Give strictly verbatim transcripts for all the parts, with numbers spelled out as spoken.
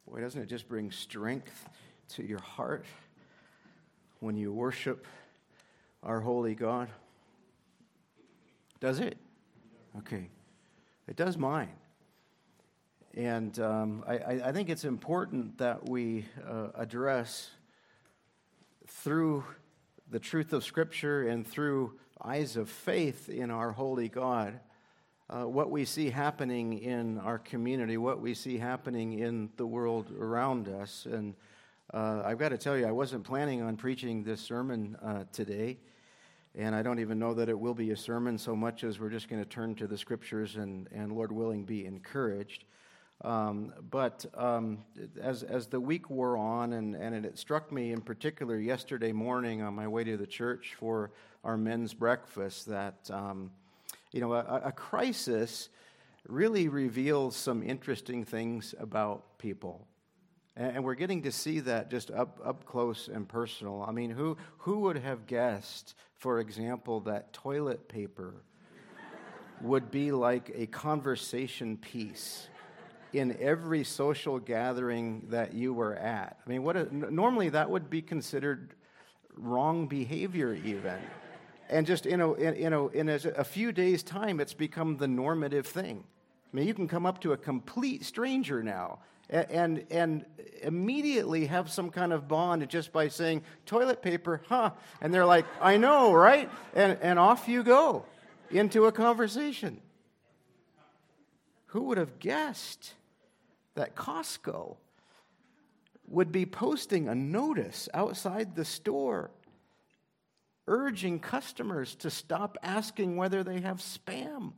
Boy, doesn't it just bring strength to your heart when you worship our holy God? Does it? Okay. It does mine. And um, I, I think it's important that we uh, address through the truth of Scripture and through eyes of faith in our holy God, uh, what we see happening in our community, what we see happening in the world around us. And uh, I've got to tell you, I wasn't planning on preaching this sermon uh, today, and I don't even know that it will be a sermon so much as we're just going to turn to the Scriptures and, and Lord willing, be encouraged. Um, but um, as as the week wore on, and, and it struck me in particular yesterday morning on my way to the church for our men's breakfast that, um, you know, a, a crisis really reveals some interesting things about people. And, and we're getting to see that just up, up close and personal. I mean, who who would have guessed, for example, that toilet paper would be like a conversation piece in every social gathering that you were at? I mean, what a, normally that would be considered wrong behavior even. And just, you know, in, you know, in a, a few days' time, it's become the normative thing. I mean, you can come up to a complete stranger now and, and, and immediately have some kind of bond just by saying, toilet paper, huh? And they're like, I know, right? And, and off you go into a conversation. Who would have guessed that Costco would be posting a notice outside the store urging customers to stop asking whether they have Spam?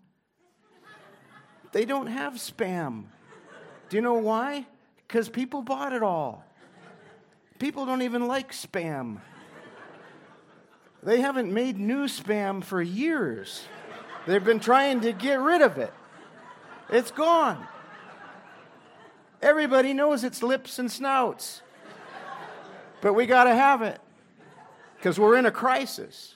They don't have Spam. Do you know why? Because people bought it all. People don't even like Spam. They haven't made new Spam for years. They've been trying to get rid of it. It's gone. Everybody knows it's lips and snouts. But we got to have it because we're in a crisis.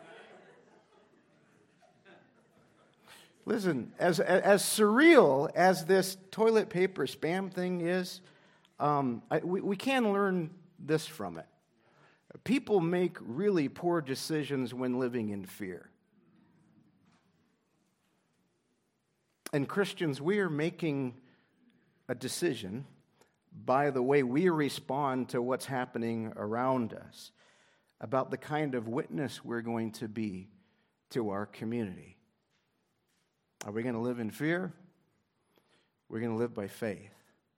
Listen, as, as surreal as this toilet paper Spam thing is, um, I, we, we can learn this from it. People make really poor decisions when living in fear. And Christians, we are making a decision by the way we respond to what's happening around us about the kind of witness we're going to be to our community. Are we going to live in fear? We're going to live by faith.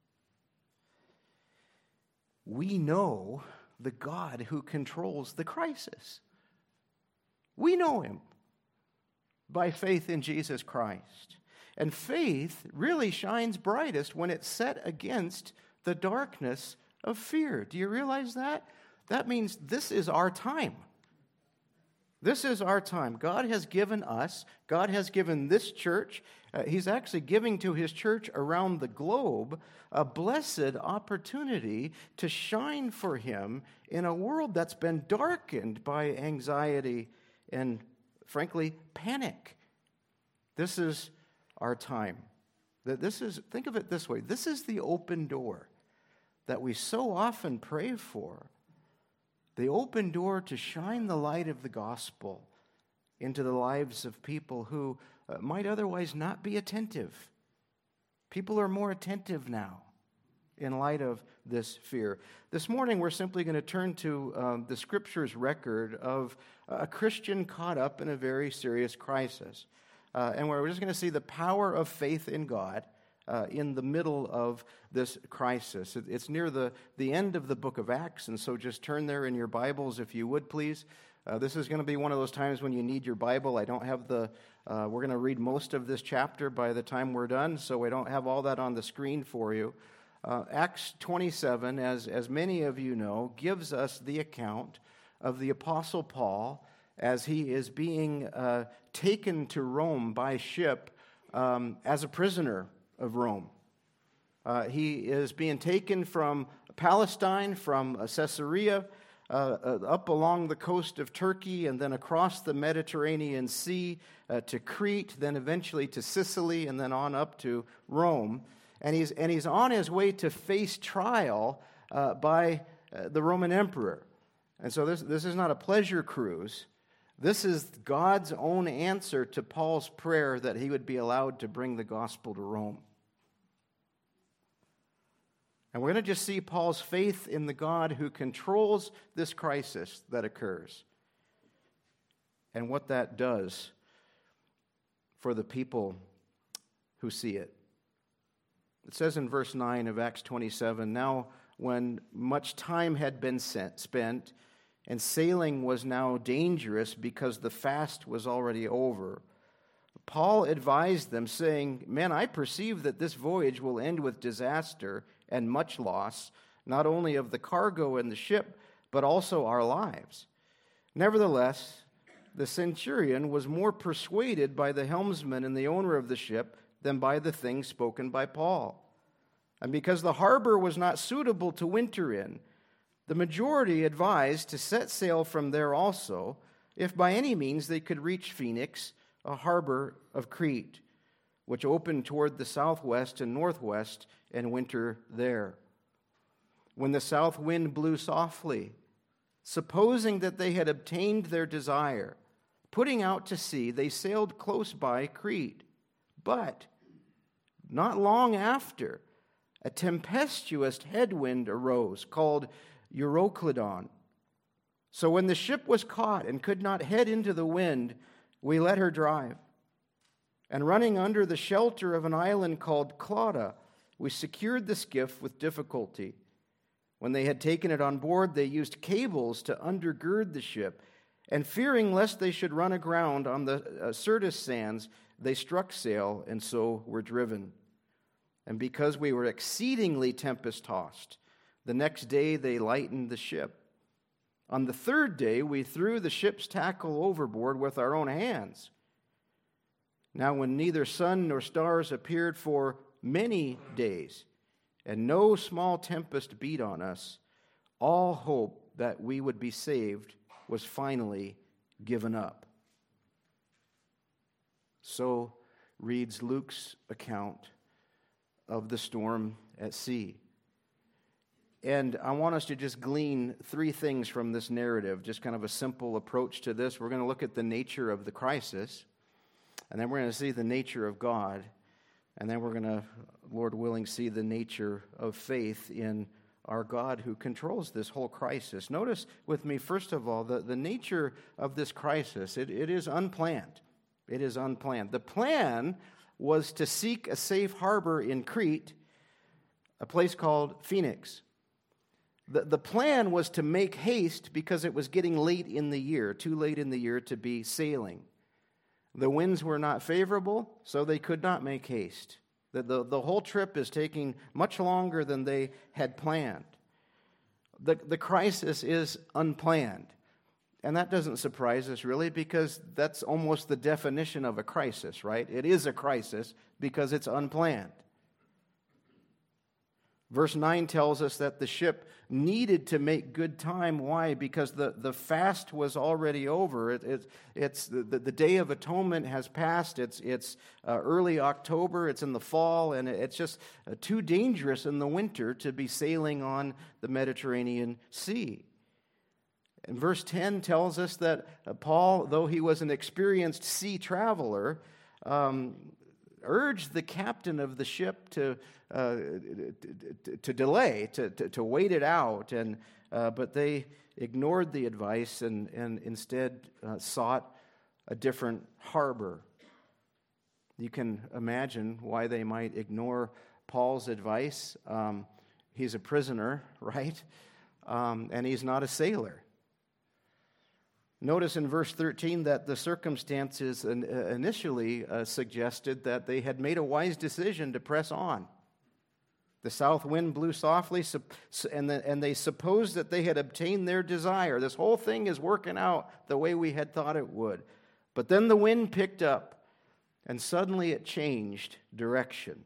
We know the God who controls the crisis. We know him by faith in Jesus Christ. And faith really shines brightest when it's set against the darkness of fear. Do you realize that? That means this is our time. This is our time. God has given us, God has given this church, uh, he's actually giving to his church around the globe a blessed opportunity to shine for him in a world that's been darkened by anxiety and, frankly, panic. This is our time. That this is, think of it this way, this is the open door that we so often pray for. The open door to shine the light of the gospel into the lives of people who uh, might otherwise not be attentive. People are more attentive now in light of this fear. This morning we're simply going to turn to um, the Scripture's record of a Christian caught up in a very serious crisis. Uh, and we're just going to see the power of faith in God uh, in the middle of this crisis. It, it's near the, the end of the book of Acts, and so just turn there in your Bibles if you would, please. Uh, this is going to be one of those times when you need your Bible. I don't have the, uh, we're going to read most of this chapter by the time we're done, so I don't have all that on the screen for you. Uh, Acts twenty-seven, as, as many of you know, gives us the account of the Apostle Paul as he is being uh, taken to Rome by ship um, as a prisoner of Rome. Uh, he is being taken from Palestine, from uh, Caesarea, uh, uh, up along the coast of Turkey, and then across the Mediterranean Sea uh, to Crete, then eventually to Sicily, and then on up to Rome. and he's, and he's on his way to face trial uh, by uh, the Roman emperor. And so this, this is not a pleasure cruise. This is God's own answer to Paul's prayer that he would be allowed to bring the gospel to Rome. And we're going to just see Paul's faith in the God who controls this crisis that occurs and what that does for the people who see it. It says in verse nine of Acts twenty-seven, "Now when much time had been sent, spent, and sailing was now dangerous because the fast was already over, Paul advised them, saying, 'Men, I perceive that this voyage will end with disaster and much loss, not only of the cargo and the ship, but also our lives.' Nevertheless, the centurion was more persuaded by the helmsman and the owner of the ship than by the things spoken by Paul. And because the harbor was not suitable to winter in, the majority advised to set sail from there also, if by any means they could reach Phoenix, a harbor of Crete, which opened toward the southwest and northwest, and winter there. When the south wind blew softly, supposing that they had obtained their desire, putting out to sea, they sailed close by Crete. But not long after, a tempestuous headwind arose called Euroclydon. So when the ship was caught and could not head into the wind, we let her drive. And running under the shelter of an island called Clauda, we secured the skiff with difficulty. When they had taken it on board, they used cables to undergird the ship, and fearing lest they should run aground on the uh, Syrtis sands, they struck sail and so were driven. And because we were exceedingly tempest-tossed, the next day they lightened the ship. On the third day we threw the ship's tackle overboard with our own hands. Now when neither sun nor stars appeared for many days, and no small tempest beat on us, all hope that we would be saved was finally given up." So reads Luke's account of the storm at sea. And I want us to just glean three things from this narrative, just kind of a simple approach to this. We're going to look at the nature of the crisis, and then we're going to see the nature of God, and then we're going to, Lord willing, see the nature of faith in our God who controls this whole crisis. Notice with me, first of all, the, the nature of this crisis. It, it is unplanned. It is unplanned. The plan was to seek a safe harbor in Crete, a place called Phoenix. The, the plan was to make haste because it was getting late in the year, too late in the year to be sailing. The winds were not favorable, so they could not make haste. The, the, the whole trip is taking much longer than they had planned. The, the crisis is unplanned. And that doesn't surprise us, really, because that's almost the definition of a crisis, right? It is a crisis because it's unplanned. Verse nine tells us that the ship needed to make good time. Why? Because the, the fast was already over. It, it, it's the, the Day of Atonement has passed. It's, it's uh, early October. It's in the fall, and it's just uh, too dangerous in the winter to be sailing on the Mediterranean Sea. And verse ten tells us that uh, Paul, though he was an experienced sea traveler, um, urged the captain of the ship to uh, to, to delay, to, to to wait it out, and uh, but they ignored the advice and and instead uh, sought a different harbor. You can imagine why they might ignore Paul's advice. Um, he's a prisoner, right? Um, and he's not a sailor. Notice in verse thirteen that the circumstances initially uh, suggested that they had made a wise decision to press on. The south wind blew softly, and, the, and they supposed that they had obtained their desire. This whole thing is working out the way we had thought it would. But then the wind picked up, and suddenly it changed direction.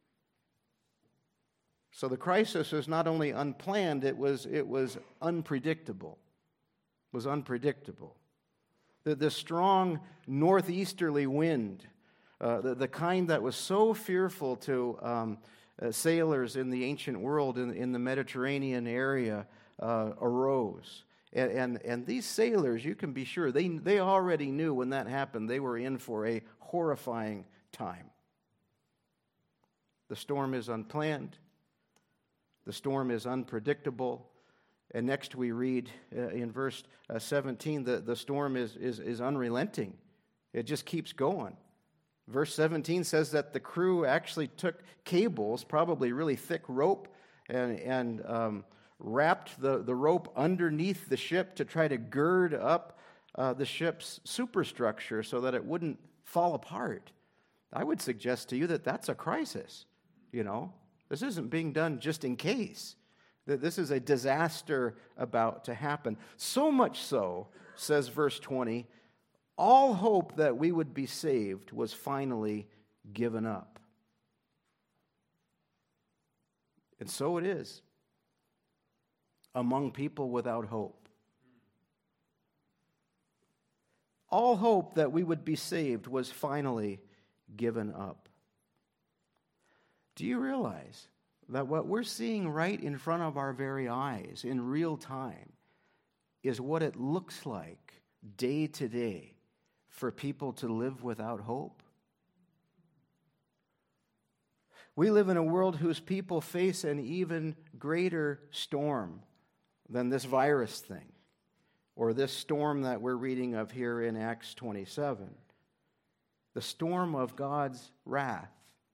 So the crisis was not only unplanned, it was, it was unpredictable. was unpredictable. The, the strong northeasterly wind, uh, the, the kind that was so fearful to um, uh, sailors in the ancient world in, in the Mediterranean area uh, arose. And, and, and these sailors, you can be sure, they, they already knew when that happened, they were in for a horrifying time. The storm is unplanned. The storm is unpredictable. And next we read uh, in verse uh, seventeen, the, the storm is, is, is unrelenting. It just keeps going. Verse seventeen says that the crew actually took cables, probably really thick rope, and, and um, wrapped the, the rope underneath the ship to try to gird up uh, the ship's superstructure so that it wouldn't fall apart. I would suggest to you that that's a crisis, you know. This isn't being done just in case. That this is a disaster about to happen. So much so, says verse twenty, all hope that we would be saved was finally given up. And so it is among people without hope. All hope that we would be saved was finally given up. Do you realize that what we're seeing right in front of our very eyes in real time is what it looks like day to day for people to live without hope? We live in a world whose people face an even greater storm than this virus thing, or this storm that we're reading of here in Acts twenty-seven. The storm of God's wrath,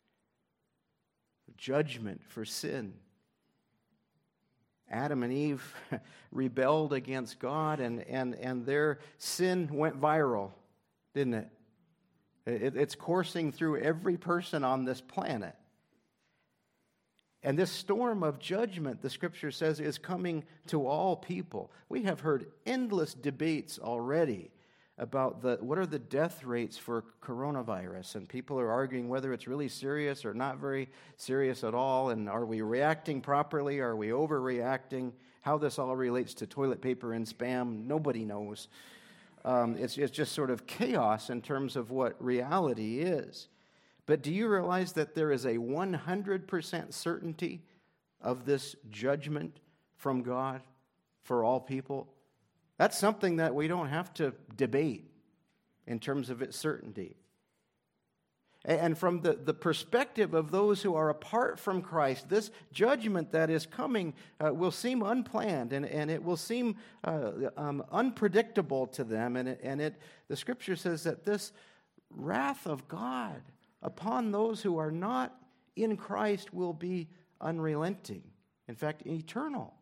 judgment for sin. Adam and Eve rebelled against God, and, and, and their sin went viral, didn't it? it? It's coursing through every person on this planet. And this storm of judgment, the Scripture says, is coming to all people. We have heard endless debates already about the what are the death rates for coronavirus, and people are arguing whether it's really serious or not very serious at all, and are we reacting properly, are we overreacting, how this all relates to toilet paper and Spam, nobody knows. Um, it's, it's just sort of chaos in terms of what reality is. But do you realize that there is a one hundred percent certainty of this judgment from God for all people? That's something that we don't have to debate in terms of its certainty. And from the, the perspective of those who are apart from Christ, this judgment that is coming uh, will seem unplanned, and, and it will seem uh, um, unpredictable to them. And, it, and it, the Scripture says that this wrath of God upon those who are not in Christ will be unrelenting. In fact, eternal.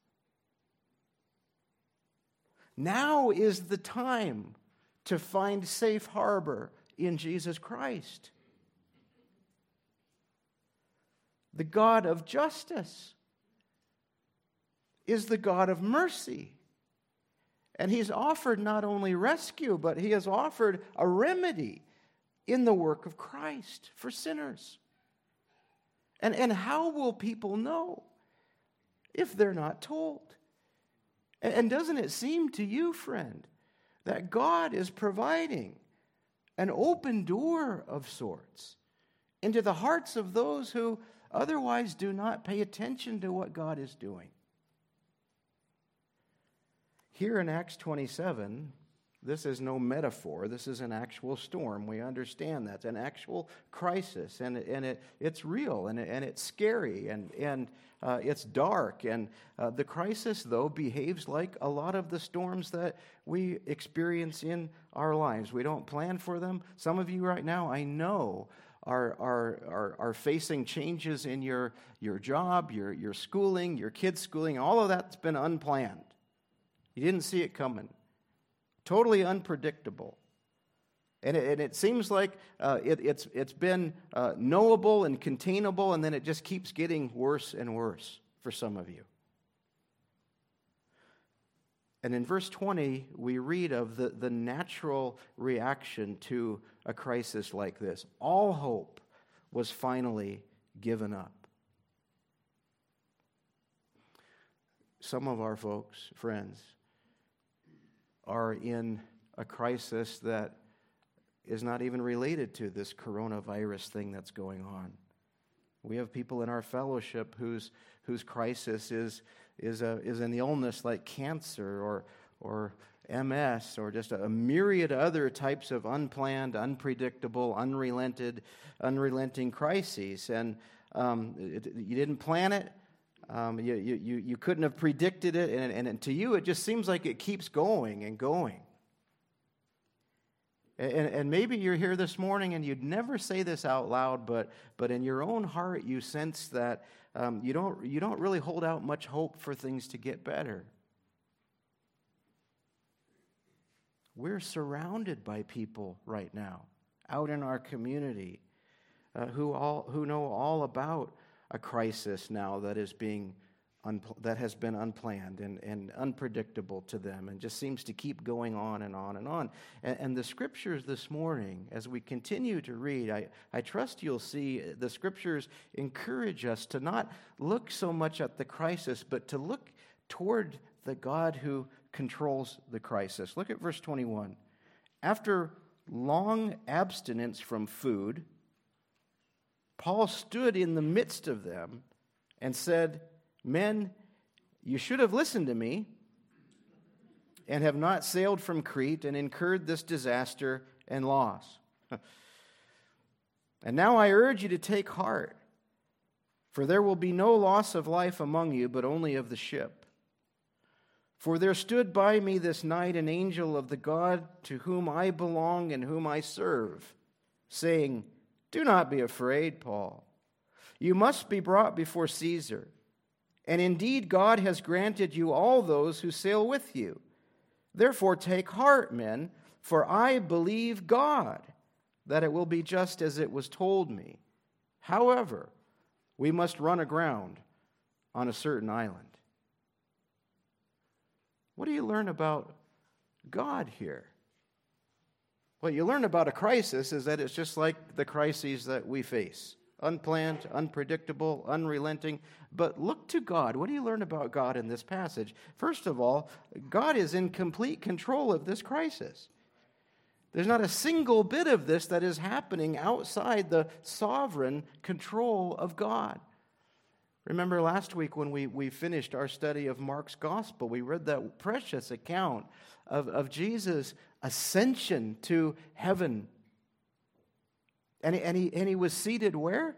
Now is the time to find safe harbor in Jesus Christ. The God of justice is the God of mercy. And He's offered not only rescue, but He has offered a remedy in the work of Christ for sinners. And, and how will people know if they're not told? And, and doesn't it seem to you, friend, that God is providing an open door of sorts into the hearts of those who otherwise do not pay attention to what God is doing? Here in Acts twenty-seven, this is no metaphor. This is an actual storm. We understand that. It's an actual crisis, and, and it, it's real, and, and it's scary, and, and uh, it's dark. And uh, the crisis, though, behaves like a lot of the storms that we experience in our lives. We don't plan for them. Some of you right now, I know, are, are, are, are facing changes in your, your job, your, your schooling, your kids' schooling. All of that's been unplanned. You didn't see it coming. Totally unpredictable. And it, and it seems like uh, it, it's, it's been uh, knowable and containable, and then it just keeps getting worse and worse for some of you. And in verse twenty, we read of the, the natural reaction to a crisis like this. All hope was finally given up. Some of our folks, friends, are in a crisis that is not even related to this coronavirus thing that's going on. We have people in our fellowship whose whose crisis is is a is an illness like cancer or or M S or just a, a myriad of other types of unplanned, unpredictable, unrelented, unrelenting crises. And um, it, you didn't plan it. Um, you, you you couldn't have predicted it, and, and, and to you it just seems like it keeps going and going. And, and maybe you're here this morning and you'd never say this out loud, but but in your own heart you sense that um, you don't you don't really hold out much hope for things to get better. We're surrounded by people right now out in our community uh, who all who know all about a crisis now that is being unpl- that has been unplanned and, and unpredictable to them and just seems to keep going on and on and on. And, and the scriptures this morning, as we continue to read, I, I trust you'll see the scriptures encourage us to not look so much at the crisis, but to look toward the God who controls the crisis. Look at verse twenty-one. After long abstinence from food, Paul stood in the midst of them and said, "Men, you should have listened to me and have not sailed from Crete and incurred this disaster and loss. And now I urge you to take heart, for there will be no loss of life among you, but only of the ship. For there stood by me this night an angel of the God to whom I belong and whom I serve, saying, 'Do not be afraid, Paul. You must be brought before Caesar. And indeed, God has granted you all those who sail with you. Therefore, take heart, men, for I believe God that it will be just as it was told me. However, we must run aground on a certain island.'" What do you learn about God here? What you learn about a crisis is that it's just like the crises that we face. Unplanned, unpredictable, unrelenting. But look to God. What do you learn about God in this passage? First of all, God is in complete control of this crisis. There's not a single bit of this that is happening outside the sovereign control of God. Remember last week when we, we finished our study of Mark's gospel, we read that precious account of, of Jesus' ascension to heaven. And he, and, he, and he was seated where?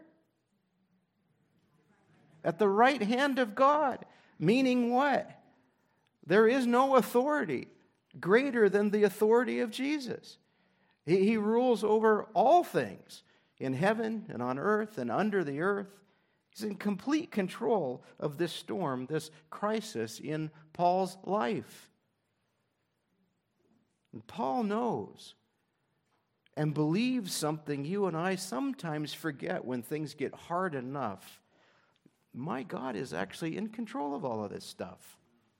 At the right hand of God. Meaning what? There is no authority greater than the authority of Jesus. He, he rules over all things in heaven and on earth and under the earth. He's in complete control of this storm, this crisis in Paul's life. And Paul knows and believes something you and I sometimes forget when things get hard enough. My God is actually in control of all of this stuff.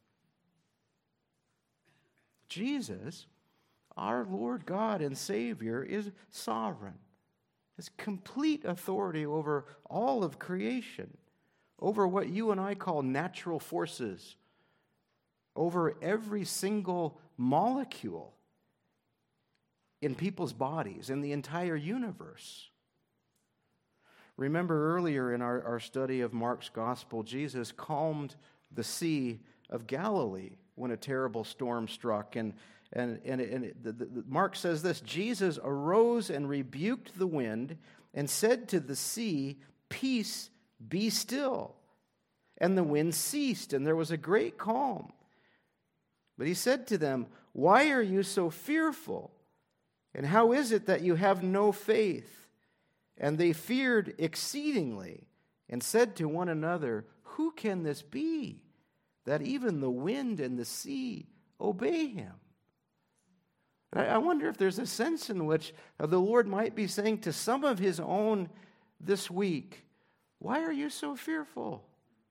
Jesus, our Lord God and Savior, is sovereign. Has complete authority over all of creation, over what you and I call natural forces, over every single molecule in people's bodies, in the entire universe. Remember earlier in our, our study of Mark's gospel, Jesus calmed the Sea of Galilee when a terrible storm struck. And, and, and, and it, the, the, Mark says this, Jesus arose and rebuked the wind and said to the sea, "Peace, be still." And the wind ceased, and there was a great calm. But he said to them, "Why are you so fearful? And how is it that you have no faith?" And they feared exceedingly and said to one another, "Who can this be, that even the wind and the sea obey him?" I wonder if there's a sense in which the Lord might be saying to some of his own this week, "Why are you so fearful?"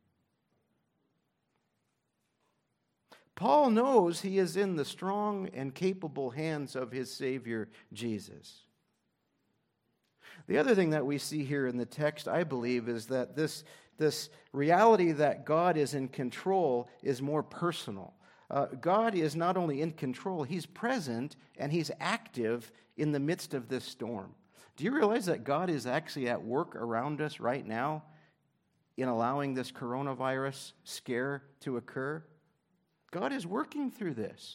Paul knows he is in the strong and capable hands of his Savior, Jesus. The other thing that we see here in the text, I believe, is that this, this reality that God is in control is more personal. Uh, God is not only in control, he's present and he's active in the midst of this storm. Do you realize that God is actually at work around us right now in allowing this coronavirus scare to occur? God is working through this.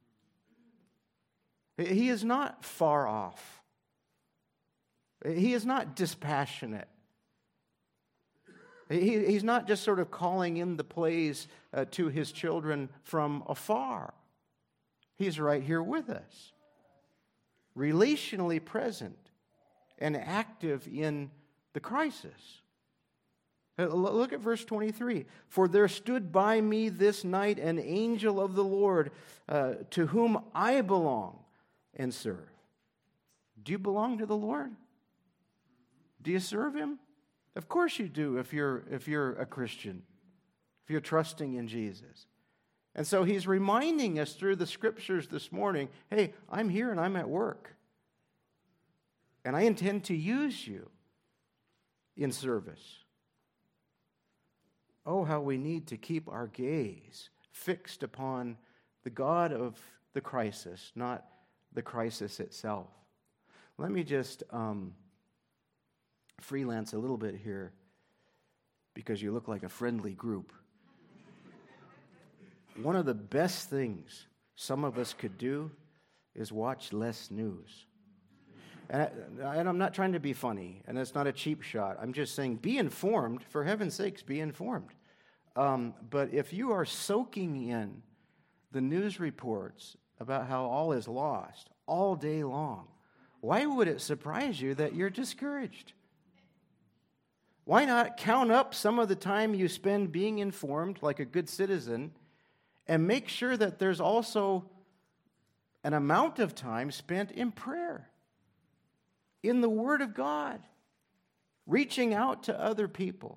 He is not far off. He is not dispassionate. He, he's not just sort of calling in the plays uh, to his children from afar. He's right here with us, relationally present and active in the crisis. Look at verse twenty-three. For there stood by me this night an angel of the Lord, uh, to whom I belong and serve. Do you belong to the Lord? Do you serve him? Of course you do if you're, if you're a Christian, if you're trusting in Jesus. And so he's reminding us through the scriptures this morning, hey, I'm here and I'm at work. And I intend to use you in service. Oh, how we need to keep our gaze fixed upon the God of the crisis, not the crisis itself. Let me just um, freelance a little bit here because you look like a friendly group. One of the best things some of us could do is watch less news. And, I, and I'm not trying to be funny, and it's not a cheap shot. I'm just saying be informed. For heaven's sakes, be informed. Um, but if you are soaking in the news reports about how all is lost all day long, why would it surprise you that you're discouraged? Why not count up some of the time you spend being informed like a good citizen and make sure that there's also an amount of time spent in prayer, in the Word of God, reaching out to other people,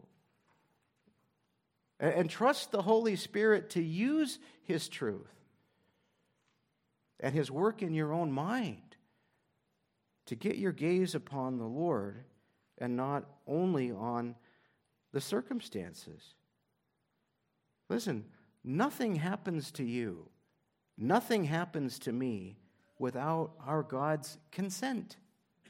and trust the Holy Spirit to use His truth and His work in your own mind to get your gaze upon the Lord and not only on the circumstances. Listen, nothing happens to you, nothing happens to me without our God's consent.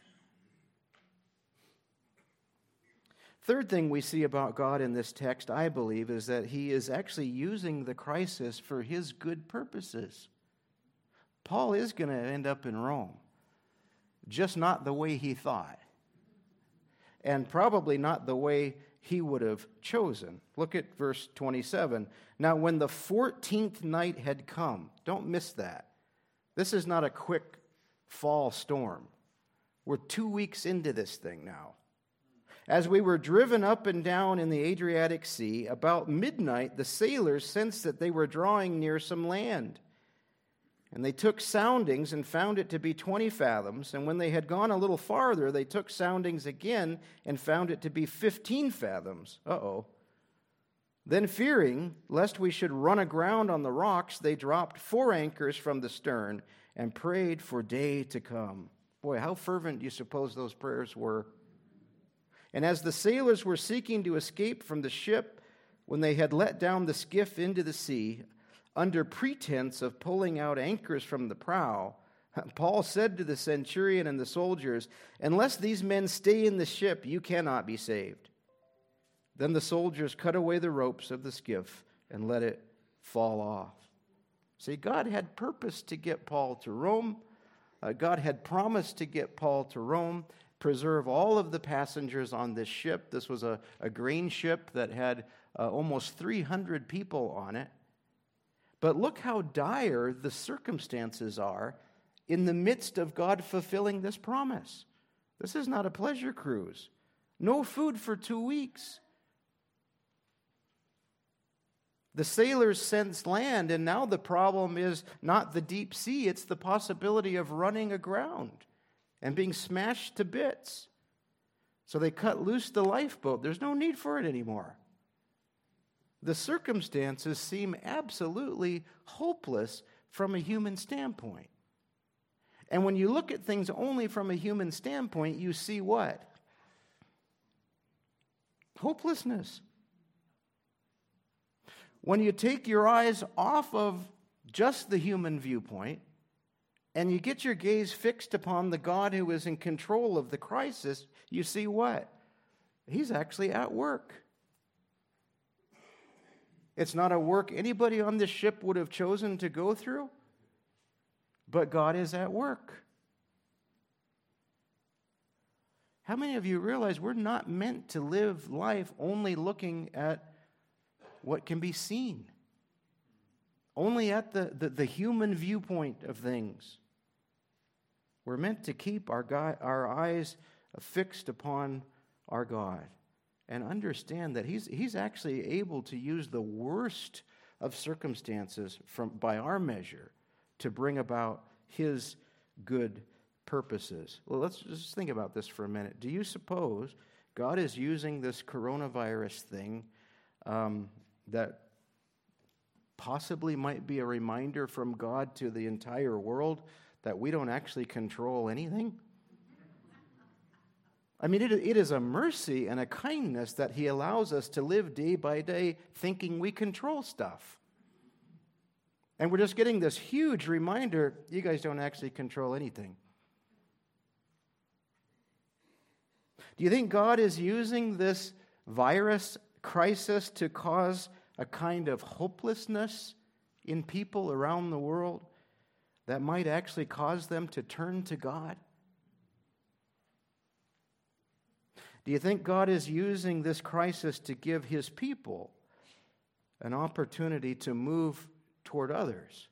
Third thing we see about God in this text, I believe, is that He is actually using the crisis for His good purposes. Paul is going to end up in Rome, just not the way he thought, and probably not the way he would have chosen. Look at verse twenty-seven. Now, when the fourteenth night had come, don't miss that. This is not a quick fall storm. We're two weeks into this thing now. As we were driven up and down in the Adriatic Sea, about midnight, the sailors sensed that they were drawing near some land. And they took soundings and found it to be twenty fathoms. And when they had gone a little farther, they took soundings again and found it to be fifteen fathoms. Uh-oh. Then fearing, lest we should run aground on the rocks, they dropped four anchors from the stern and prayed for day to come. Boy, how fervent do you suppose those prayers were? And as the sailors were seeking to escape from the ship, when they had let down the skiff into the sea, under pretense of pulling out anchors from the prow, Paul said to the centurion and the soldiers, "Unless these men stay in the ship, you cannot be saved." Then the soldiers cut away the ropes of the skiff and let it fall off. See, God had purpose to get Paul to Rome. Uh, God had promised to get Paul to Rome, preserve all of the passengers on this ship. This was a, a grain ship that had uh, almost three hundred people on it. But look how dire the circumstances are in the midst of God fulfilling this promise. This is not a pleasure cruise. No food for two weeks. The sailors sense land, and now the problem is not the deep sea, it's the possibility of running aground and being smashed to bits. So they cut loose the lifeboat. There's no need for it anymore. The circumstances seem absolutely hopeless from a human standpoint. And when you look at things only from a human standpoint, you see what? Hopelessness. When you take your eyes off of just the human viewpoint and you get your gaze fixed upon the God who is in control of the crisis, you see what? He's actually at work. It's not a work anybody on this ship would have chosen to go through, but God is at work. How many of you realize we're not meant to live life only looking at what can be seen? Only at the, the, the human viewpoint of things. We're meant to keep our, God, our eyes fixed upon our God and understand that he's, he's actually able to use the worst of circumstances from, by our measure to bring about His good purposes. Well, let's just think about this for a minute. Do you suppose God is using this coronavirus thing um, that possibly might be a reminder from God to the entire world that we don't actually control anything? I mean, it, it is a mercy and a kindness that He allows us to live day by day thinking we control stuff. And we're just getting this huge reminder, you guys don't actually control anything. Do you think God is using this virus crisis to cause a kind of hopelessness in people around the world that might actually cause them to turn to God? Do you think God is using this crisis to give His people an opportunity to move toward others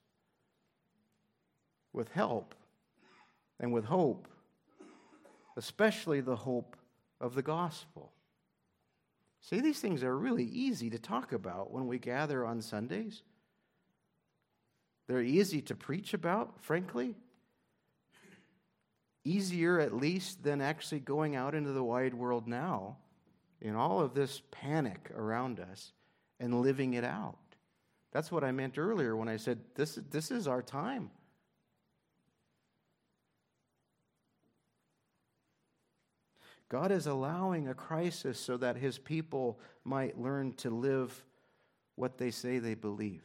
with help and with hope, especially the hope of the gospel? See, these things are really easy to talk about when we gather on Sundays. They're easy to preach about, frankly. Easier, at least, than actually going out into the wide world now in all of this panic around us and living it out. That's what I meant earlier when I said this, this is our time. God is allowing a crisis so that His people might learn to live what they say they believe.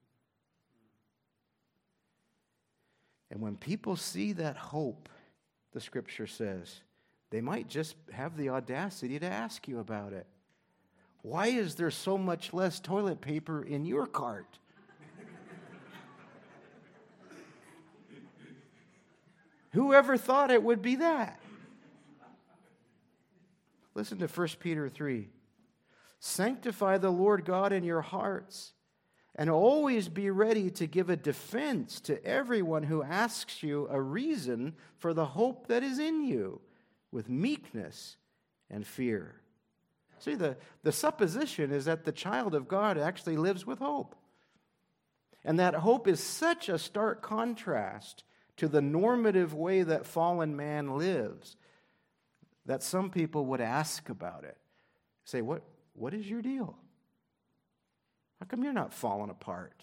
And when people see that hope, the Scripture says, they might just have the audacity to ask you about it. Why is there so much less toilet paper in your cart? Whoever thought it would be that? Listen to First Peter three. Sanctify the Lord God in your hearts, and always be ready to give a defense to everyone who asks you a reason for the hope that is in you, with meekness and fear. See, the, the supposition is that the child of God actually lives with hope. And that hope is such a stark contrast to the normative way that fallen man lives that some people would ask about it. Say, what, what is your deal? How come you're not falling apart?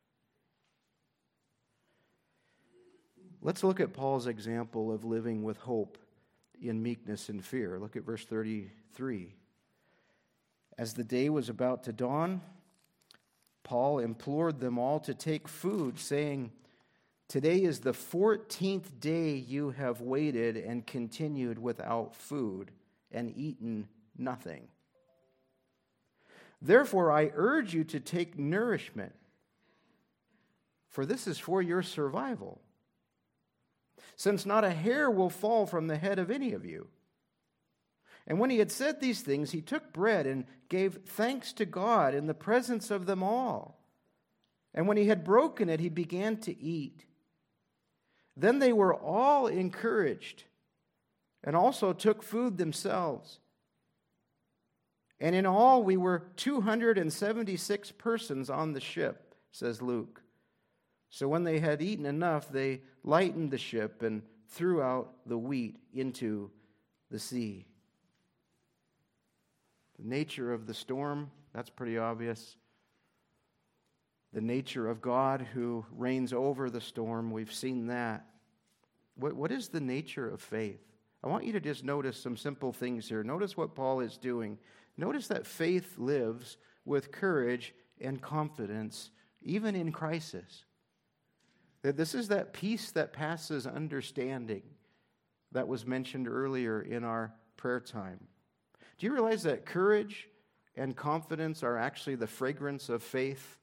Let's look at Paul's example of living with hope in meekness and fear. Look at verse thirty-three. As the day was about to dawn, Paul implored them all to take food, saying, "Today is the fourteenth day you have waited and continued without food and eaten nothing. Therefore, I urge you to take nourishment, for this is for your survival, since not a hair will fall from the head of any of you." And when he had said these things, he took bread and gave thanks to God in the presence of them all. And when he had broken it, he began to eat. Then they were all encouraged and also took food themselves. And in all, we were two hundred seventy-six persons on the ship, says Luke. So when they had eaten enough, they lightened the ship and threw out the wheat into the sea. The nature of the storm, that's pretty obvious. The nature of God who reigns over the storm, we've seen that. What, what is the nature of faith? I want you to just notice some simple things here. Notice what Paul is doing. Notice that faith lives with courage and confidence, even in crisis. That this is that peace that passes understanding that was mentioned earlier in our prayer time. Do you realize that courage and confidence are actually the fragrance of faith?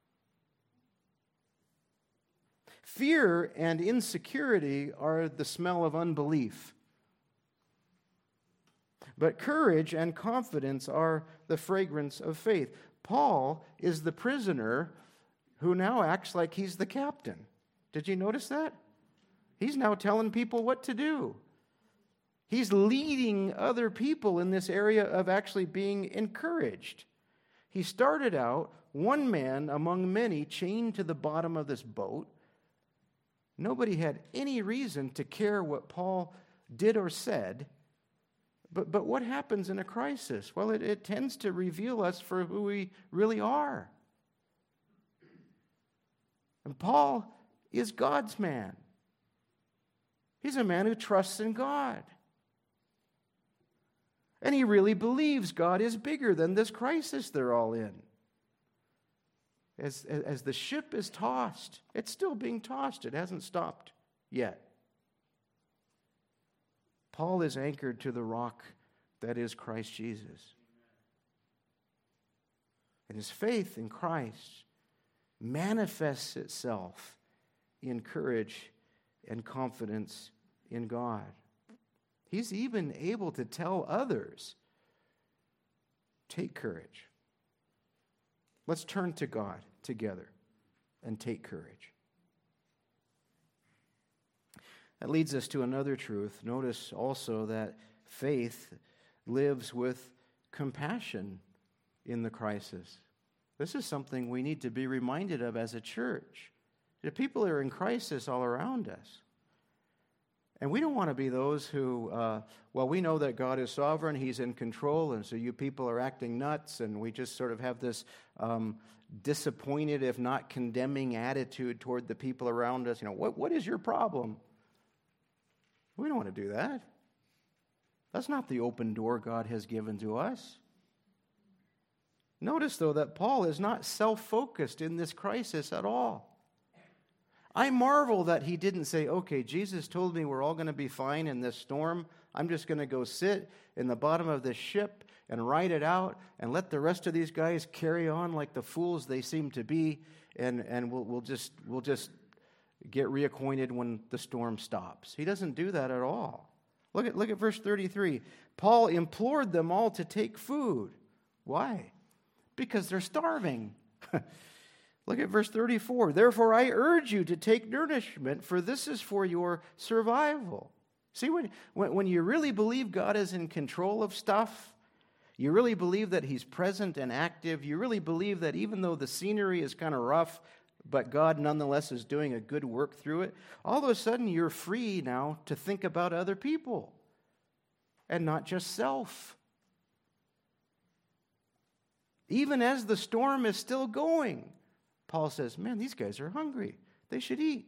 Fear and insecurity are the smell of unbelief. But courage and confidence are the fragrance of faith. Paul is the prisoner who now acts like he's the captain. Did you notice that? He's now telling people what to do. He's leading other people in this area of actually being encouraged. He started out one man among many chained to the bottom of this boat. Nobody had any reason to care what Paul did or said. But, but what happens in a crisis? Well, it, it tends to reveal us for who we really are. And Paul is God's man. He's a man who trusts in God. And he really believes God is bigger than this crisis they're all in. As, as the ship is tossed, it's still being tossed. It hasn't stopped yet. Paul is anchored to the rock that is Christ Jesus. And his faith in Christ manifests itself in courage and confidence in God. He's even able to tell others, take courage. Let's turn to God together and take courage. That leads us to another truth. Notice also that faith lives with compassion in the crisis. This is something we need to be reminded of as a church. The people are in crisis all around us. And we don't want to be those who, uh, well, we know that God is sovereign, He's in control, and so you people are acting nuts, and we just sort of have this um, disappointed, if not condemning attitude toward the people around us. You know, what what is your problem? We don't want to do that. That's not the open door God has given to us. Notice, though, that Paul is not self-focused in this crisis at all. I marvel that he didn't say, okay, Jesus told me we're all going to be fine in this storm. I'm just going to go sit in the bottom of this ship and ride it out and let the rest of these guys carry on like the fools they seem to be, and, and we'll, we'll just we'll just get reacquainted when the storm stops. He doesn't do that at all. Look at, look at verse thirty-three. Paul implored them all to take food. Why? Because they're starving. Look at verse thirty-four. Therefore, I urge you to take nourishment, for this is for your survival. See, when, when, when you really believe God is in control of stuff, you really believe that He's present and active, you really believe that even though the scenery is kind of rough, but God nonetheless is doing a good work through it, all of a sudden you're free now to think about other people and not just self. Even as the storm is still going, Paul says, man, these guys are hungry. They should eat.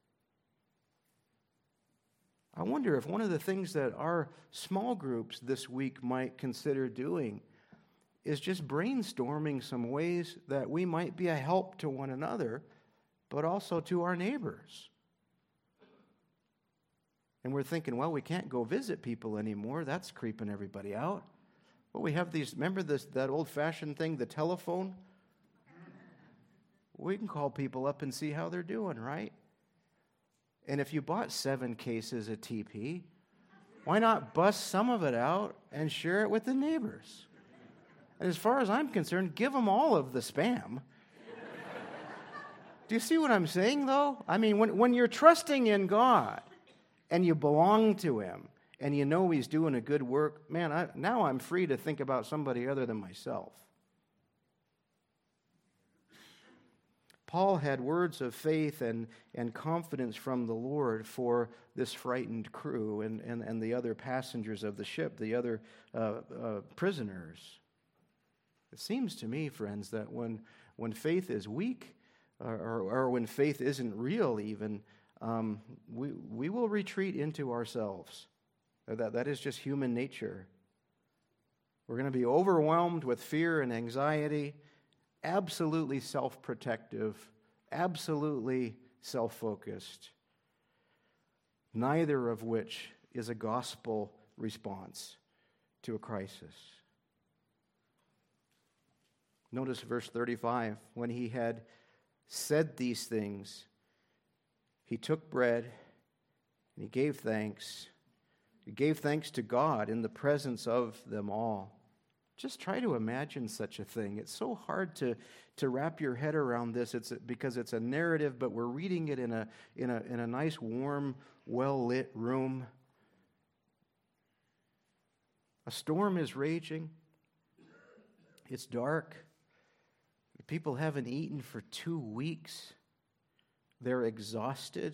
I wonder if one of the things that our small groups this week might consider doing is just brainstorming some ways that we might be a help to one another, but also to our neighbors. And we're thinking, well, we can't go visit people anymore. That's creeping everybody out. But we have these, remember this that old-fashioned thing, the telephone? We can call people up and see how they're doing, right? And if you bought seven cases of T P, why not bust some of it out and share it with the neighbors? And as far as I'm concerned, give them all of the spam. Do you see what I'm saying, though? I mean, when, when you're trusting in God and you belong to Him and you know He's doing a good work, man, I, now I'm free to think about somebody other than myself. Paul had words of faith and, and confidence from the Lord for this frightened crew and, and, and the other passengers of the ship, the other uh, uh, prisoners. It seems to me, friends, that when, when faith is weak, or, or, or when faith isn't real even, um, we, we will retreat into ourselves. That, that is just human nature. We're going to be overwhelmed with fear and anxiety, absolutely self-protective, absolutely self-focused, neither of which is a gospel response to a crisis. Notice verse thirty-five. When he had said these things, he took bread and he gave thanks. He gave thanks to God in the presence of them all. Just try to imagine such a thing. It's so hard to, to wrap your head around this. It's because it's a narrative, but we're reading it in a in a in a nice, warm, well-lit room. A storm is raging. It's dark. People haven't eaten for two weeks. They're exhausted.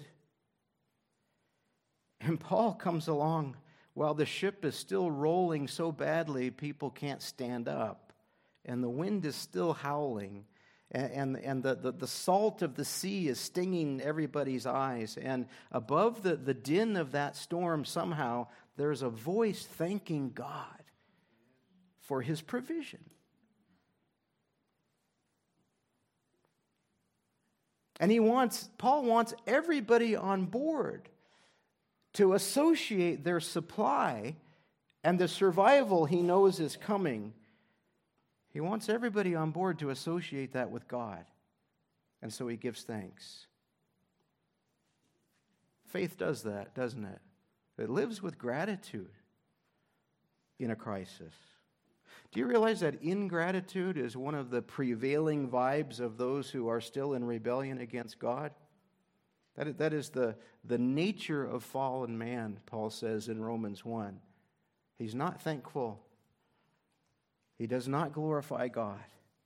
And Paul comes along while the ship is still rolling so badly people can't stand up. And the wind is still howling. And, and, and the, the, the salt of the sea is stinging everybody's eyes. And above the, the din of that storm, somehow, there's a voice thanking God for his provision. And he wants, Paul wants everybody on board to associate their supply and the survival he knows is coming. He wants everybody on board to associate that with God. And so he gives thanks. Faith does that, doesn't it? It lives with gratitude in a crisis. Do you realize that ingratitude is one of the prevailing vibes of those who are still in rebellion against God? That is, that is the, the nature of fallen man, Paul says in Romans one. He's not thankful. He does not glorify God.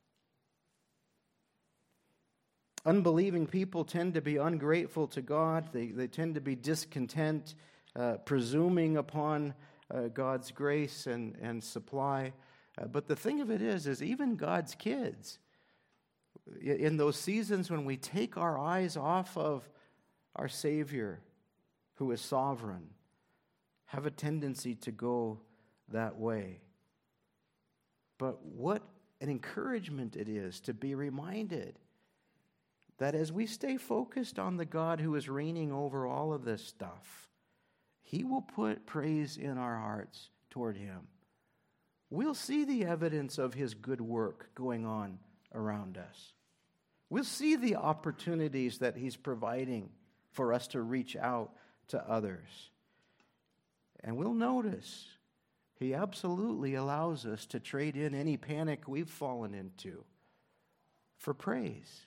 Unbelieving people tend to be ungrateful to God. They, they tend to be discontent, uh, presuming upon uh, God's grace and, and supply. Uh, but the thing of it is, is even God's kids, in those seasons when we take our eyes off of our Savior, who is sovereign, have a tendency to go that way. But what an encouragement it is to be reminded that as we stay focused on the God who is reigning over all of this stuff, He will put praise in our hearts toward Him. We'll see the evidence of His good work going on around us. We'll see the opportunities that He's providing for us to reach out to others. And we'll notice He absolutely allows us to trade in any panic we've fallen into for praise.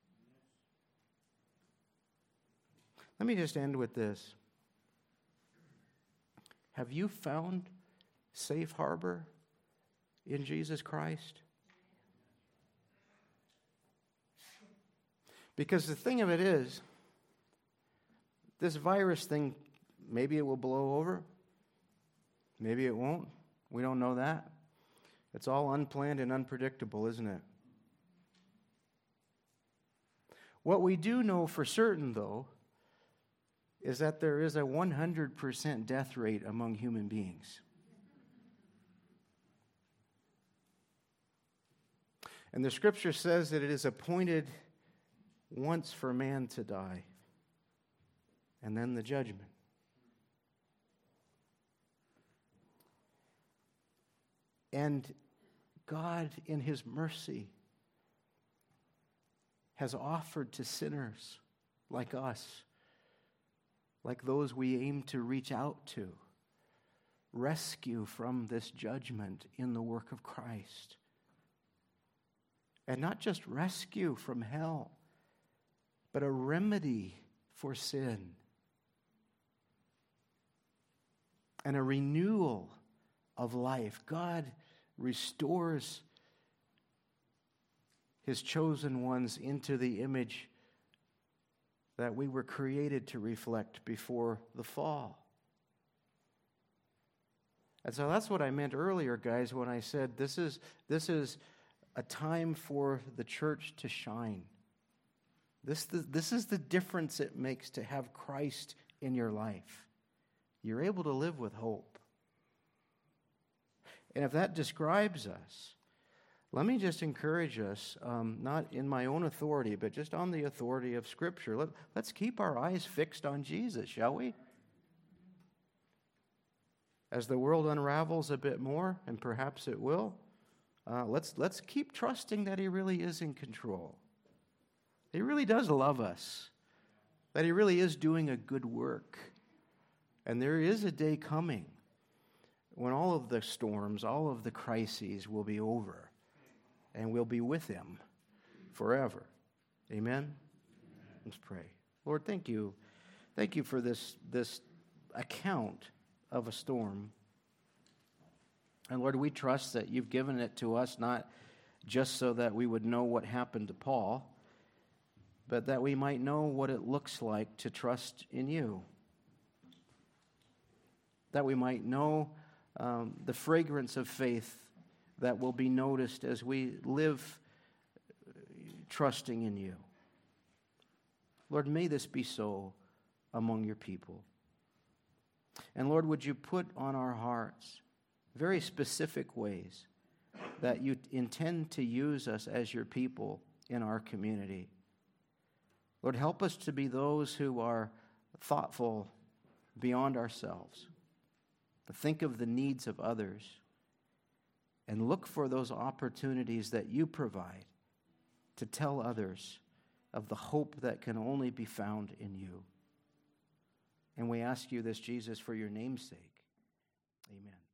Let me just end with this. Have you found safe harbor in Jesus Christ? Because the thing of it is, this virus thing, maybe it will blow over. Maybe it won't. We don't know that. It's all unplanned and unpredictable, isn't it? What we do know for certain, though, is that there is a one hundred percent death rate among human beings. And the Scripture says that it is appointed once for man to die, and then the judgment. And God, in His mercy, has offered to sinners like us, like those we aim to reach out to, rescue from this judgment in the work of Christ. And not just rescue from hell, but a remedy for sin. And a renewal of life. God restores His chosen ones into the image that we were created to reflect before the fall. And so that's what I meant earlier, guys, when I said this is this is a time for the church to shine. This, this is the difference it makes to have Christ in your life. You're able to live with hope. And if that describes us, let me just encourage us, um, not in my own authority, but just on the authority of Scripture. Let, let's keep our eyes fixed on Jesus, shall we? As the world unravels a bit more, and perhaps it will, uh, let's, let's keep trusting that He really is in control. He really does love us, that He really is doing a good work. And there is a day coming when all of the storms, all of the crises will be over, and we'll be with Him forever. Amen? Amen. Let's pray. Lord, thank you. Thank you for this, this account of a storm. And Lord, we trust that you've given it to us not just so that we would know what happened to Paul, but that we might know what it looks like to trust in you. That we might know um, the fragrance of faith that will be noticed as we live trusting in you. Lord, may this be so among your people. And Lord, would you put on our hearts very specific ways that you intend to use us as your people in our community. Lord, help us to be those who are thoughtful beyond ourselves, to think of the needs of others, and look for those opportunities that you provide to tell others of the hope that can only be found in you. And we ask you this, Jesus, for your name's sake. Amen.